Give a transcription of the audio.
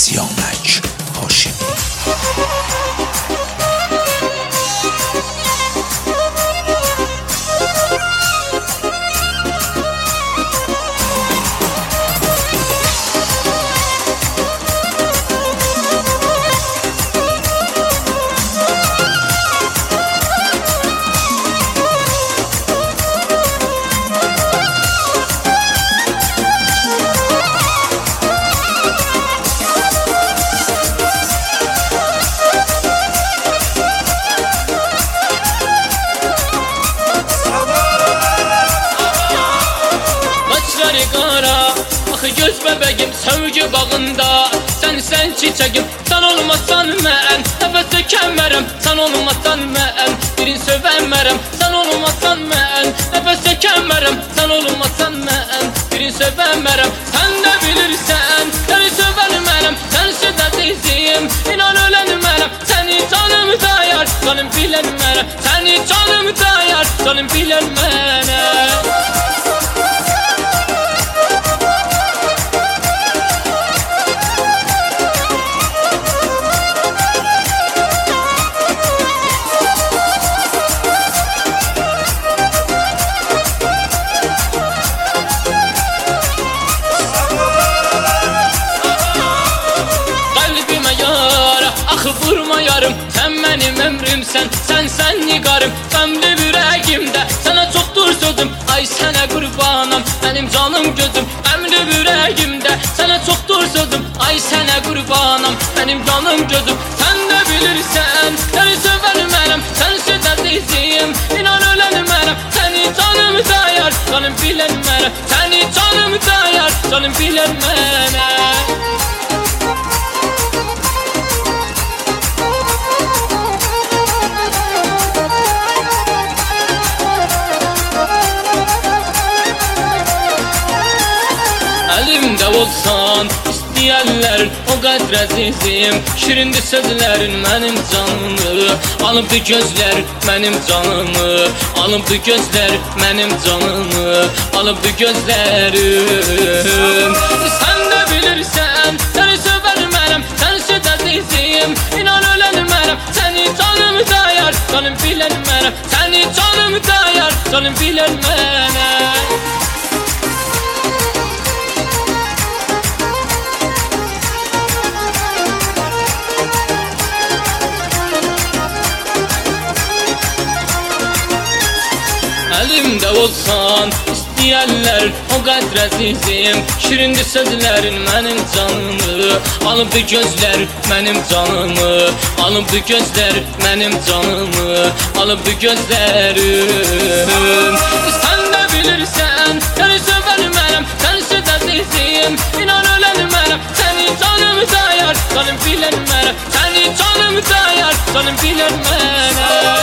Siyamek Haşimi. Qara, axı göz bəbəyim sevgi bağında. Sən çiçəkim, sən olmasan mən nəfəs çəkəmərəm. Sən olmasan mən birin sevəmərəm. Sən olmasan mən nəfəs çəkəmərəm. Sən olmasan mən birin sevəmərəm. Sən də bilirsən, səni sevənmərəm. Sənsiz əzizim, inan ölənmərəm. Səni canım dayar, canım bilənmərəm. Səni canım dayar, canım bilənmərəm. Vurma yarım, sen benim ömrümsen. Sen nigarım, ömrü yüreğimde. Sana çoktur sözüm, ay sana kurbanım. Benim canım gözüm, ömrü yüreğimde. Sana çoktur sözüm, ay sana kurbanım. Benim canım gözüm, sen de bilirsen. Seni severim, sensiz azizim, inan ölenim. Seni canım dayar, canım bilenmem. Seni canım dayar, canım bilenmem. Elimde olsan isteyenler o kadar azizim. Şirindi sözlerin benim canımı, alıptı gözler benim canımı. Alıptı gözler benim canımı, alıptı gözlerim. Sen de bilirsen, seni severim, sensiz azizim, inan ölenim. Seni canım dayar, canım bilenmem. Seni canım dayar, canım bilenmem. Elimde olsan isteyenler o kadar azizim. Şirindi sözlerin benim canımı, alıptı gözler benim canımı. Alıptı gözler benim canımı, alıptı gözlerim. Sen de bilirsen, seni severim, sensiz azizim, inan ölenim. Seni canım dayar, canım bilenmem. Seni canım dayar, canım bilenmem.